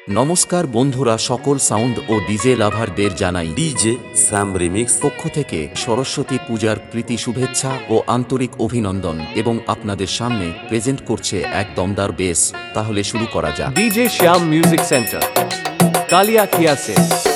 নমস্কার বন্ধুরা, সকল সাউন্ড ও ডিজে লাভারদের জানাই ডিজে স্যাম রিমিক্স পক্ষ থেকে সরস্বতী পূজার প্রীতি শুভেচ্ছা ও আন্তরিক অভিনন্দন এবং আপনাদের সামনে প্রেজেন্ট করছে এক দমদার বেস। তাহলে শুরু করা যাক। DJ Shyam Music Center, Kalia Kia se।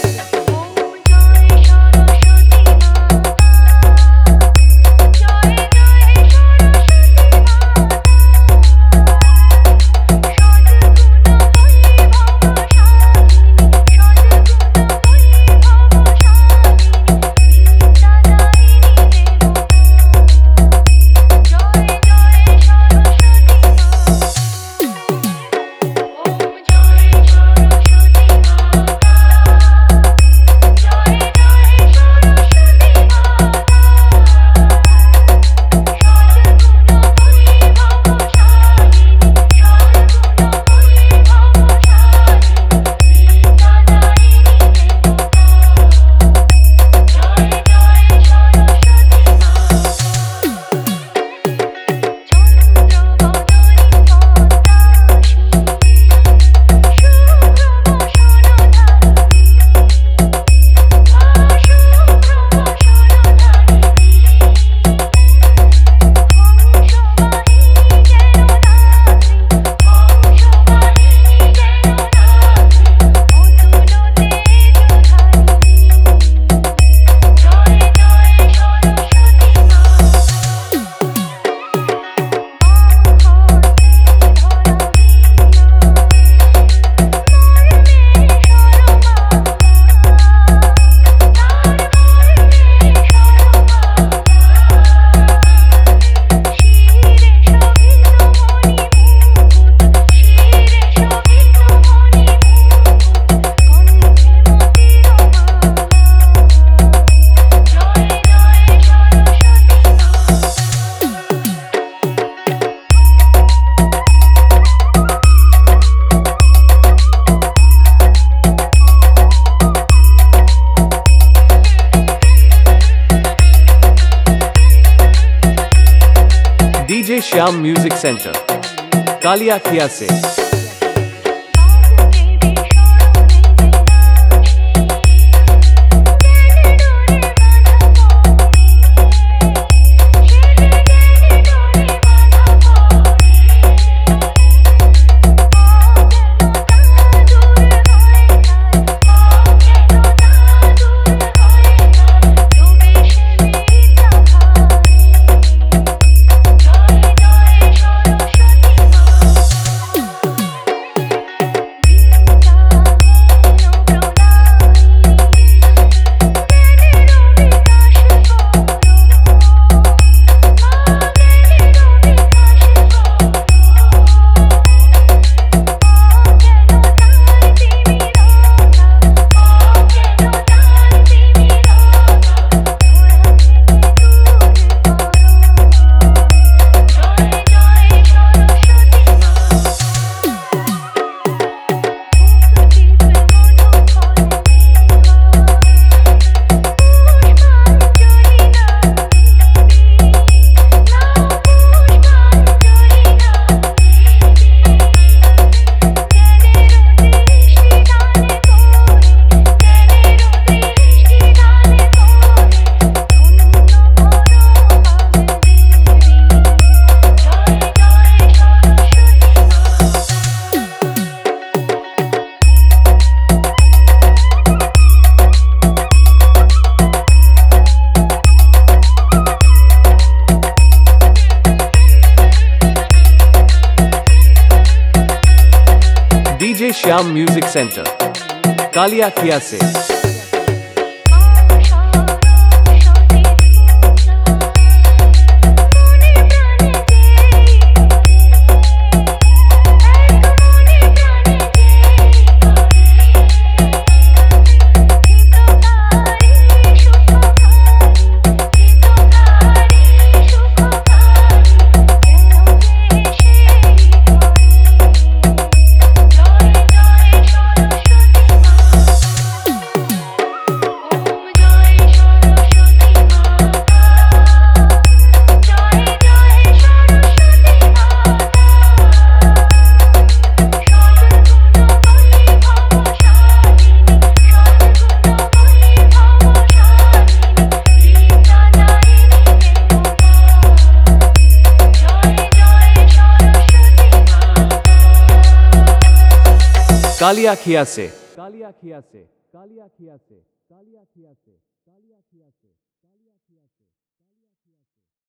DJ Shyam Music Center, Kalia Kia se। DJ Shyam Music Center, Kalia Kia se। কালিয়া খিয়াছে কালিয়া খিয়াছে কালিয়া খিয়াছে কালিয়া খিয়াছে কালিয়া খিয়াছে কালিয়া খিয়াছে